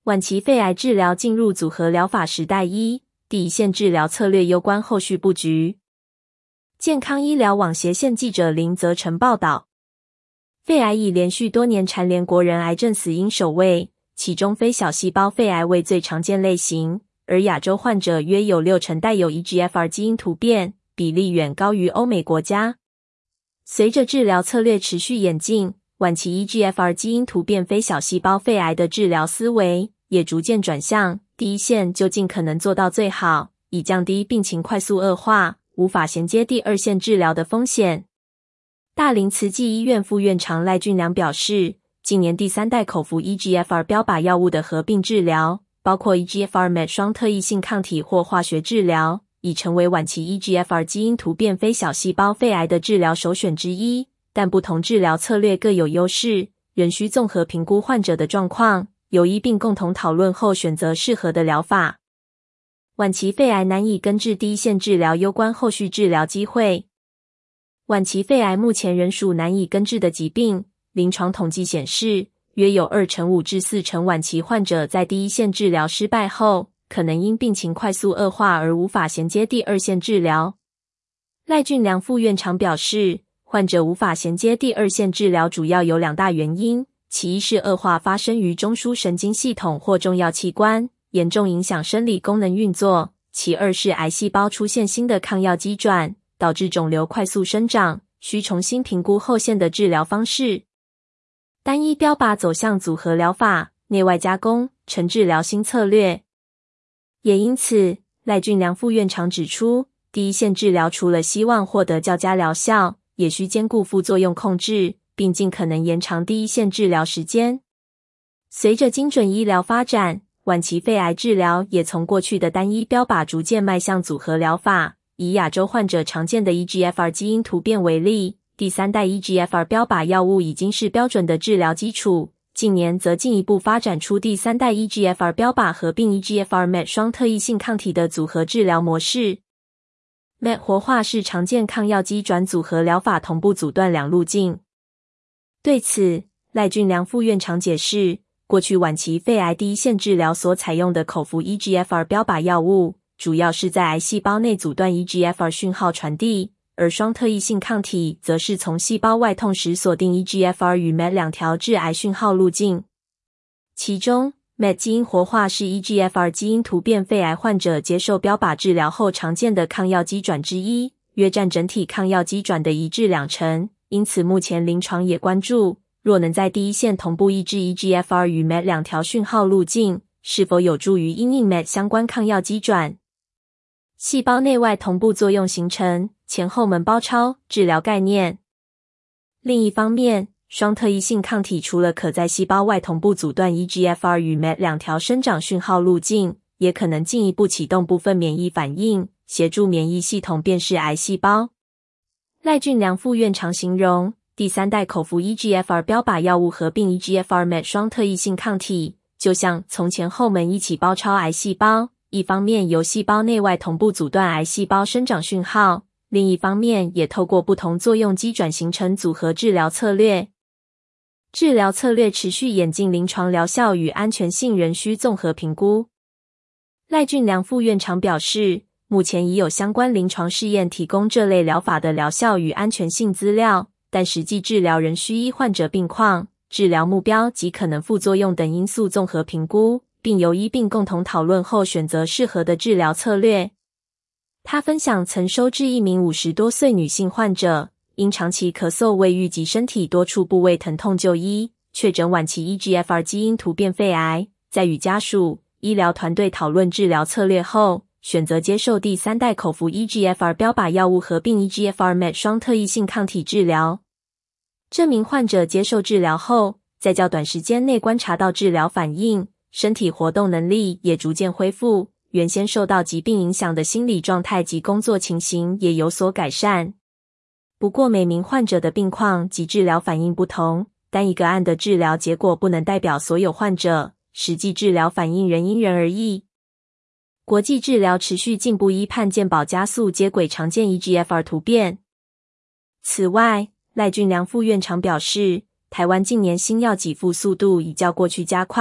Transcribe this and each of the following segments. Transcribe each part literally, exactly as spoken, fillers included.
晚期肺癌治疗进入组合疗法时代一，第一线治疗策略攸关后续布局。健康医疗网斜线记者林泽成报道，肺癌已连续多年蝉联国人癌症死因首位，其中非小细胞肺癌为最常见类型，而亚洲患者约有六成带有 E G F R 基因突变，比例远高于欧美国家。随着治疗策略持续演进，晚期 E G F R 基因突变非小细胞肺癌的治疗思维也逐渐转向第一线就尽可能做到最好，以降低病情快速恶化，无法衔接第二线治疗的风险。大林慈济医院副院长赖俊良表示，近年第三代口服 E G F R 标靶药物的合并治疗，包括 E G F R M E T 双特异性抗体或化学治疗，已成为晚期 E G F R 基因突变非小细胞肺癌的治疗首选之一，但不同治疗策略各有优势，仍需综合评估患者的状况，有医并共同讨论后选择适合的疗法。晚期肺癌难以根治第一线治疗攸关后续治疗机会。晚期肺癌目前仍属难以根治的疾病，临床统计显示，约有二成五至四成晚期患者在第一线治疗失败后，可能因病情快速恶化而无法衔接第二线治疗。赖俊良副院长表示，患者无法衔接第二线治疗主要有两大原因，其一是恶化发生于中枢神经系统或重要器官，严重影响生理功能运作；其二是癌细胞出现新的抗药机转，导致肿瘤快速生长，需重新评估后线的治疗方式。单一标靶走向组合疗法，内外加工成治疗新策略。也因此，赖俊良副院长指出，第一线治疗除了希望获得较佳疗效，也需兼顾副作用控制，并尽可能延长第一线治疗时间。随着精准医疗发展，晚期肺癌治疗也从过去的单一标靶逐渐迈向组合疗法。以亚洲患者常见的 E G F R 基因突变为例，第三代 E G F R 标靶药物已经是标准的治疗基础，近年则进一步发展出第三代 E G F R 标靶合并 E G F R M E T 双特异性抗体的组合治疗模式。M E T 活化是常见抗药机转组合疗法同步阻断两路径。对此，赖俊良副院长解释，过去晚期肺癌第一线治疗所采用的口服 E G F R 标靶药物，主要是在癌细胞内阻断 E G F R 讯号传递，而双特异性抗体则是从细胞外痛时锁定 E G F R 与 M E T 两条致癌讯号路径。其中 M E T 基因活化是 E G F R 基因突变肺癌患者接受标靶治疗后常见的抗药机转之一，约占整体抗药机转的一至两成，因此目前临床也关注，若能在第一线同步抑制 E G F R 与 M E T 两条讯号路径，是否有助于因应 M E T 相关抗药机转。细胞内外同步作用形成前后门包抄治疗概念。另一方面，双特异性抗体除了可在细胞外同步阻断 E G F R 与 M E T 两条生长讯号路径，也可能进一步启动部分免疫反应，协助免疫系统辨识癌细胞。赖俊良副院长形容，第三代口服 E G F R 标靶药物合并 E G F R M E T 双特异性抗体，就像从前后门一起包抄癌细胞，一方面由细胞内外同步阻断癌细胞生长讯号，另一方面也透过不同作用机转形成组合治疗策略。治疗策略持续演进，临床疗效与安全性仍需综合评估。赖俊良副院长表示，目前已有相关临床试验提供这类疗法的疗效与安全性资料，但实际治疗仍需依患者病况、治疗目标及可能副作用等因素综合评估，并由医病共同讨论后选择适合的治疗策略。他分享曾收治一名五十多岁女性患者，因长期咳嗽、胃郁及身体多处部位疼痛就医，确诊晚期 E G F R 基因突变肺癌，在与家属、医疗团队讨论治疗策略后，选择接受第三代口服 E G F R 标靶药物合并 E G F R M E T 双特异性抗体治疗。这名患者接受治疗后，在较短时间内观察到治疗反应，身体活动能力也逐渐恢复，原先受到疾病影响的心理状态及工作情形也有所改善。不过每名患者的病况及治疗反应不同，单一个案的治疗结果不能代表所有患者，实际治疗反应仍因人而异。国际治疗持续进步，医判健保加速接轨常见 E G F R 突变。此外，赖俊良副院长表示，台湾近年新药给付速度已较过去加快，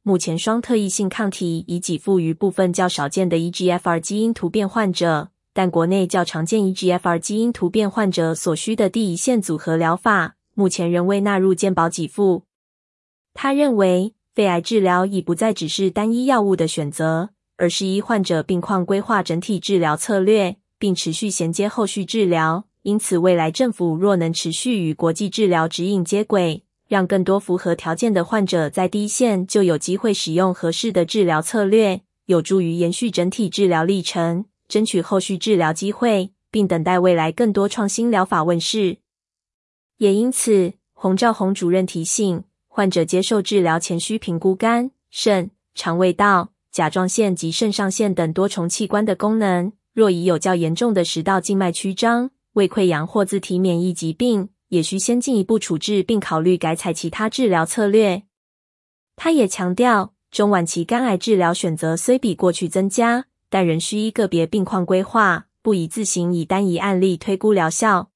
目前双特异性抗体已给付于部分较少见的 E G F R 基因突变患者，但国内较常见 E G F R 基因突变患者所需的第一线组合疗法，目前仍未纳入健保给付。他认为，肺癌治疗已不再只是单一药物的选择，而是依患者病况规划整体治疗策略，并持续衔接后续治疗。因此，未来政府若能持续与国际治疗指引接轨，让更多符合条件的患者在第一线就有机会使用合适的治疗策略，有助于延续整体治疗历程，争取后续治疗机会，并等待未来更多创新疗法问世。也因此，洪兆宏主任提醒，患者接受治疗前需评估肝、肾、肠胃道、甲状腺及肾上腺等多重器官的功能，若已有较严重的食道静脉曲张、胃溃疡或自体免疫疾病，也需先进一步处置并考虑改采其他治疗策略。他也强调，中晚期肝癌治疗选择虽比过去增加，但仍需依个别病况规划，不宜自行以单一案例推估疗效。